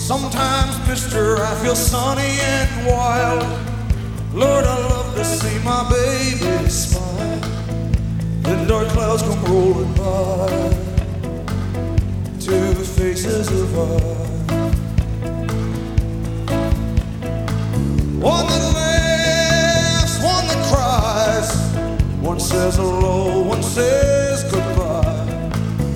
Sometimes, mister, I feel sunny and wild. Lord, I love to see my baby smile. Then dark clouds come rolling by, two faces of eyes. One that laughs, one that cries, one says hello,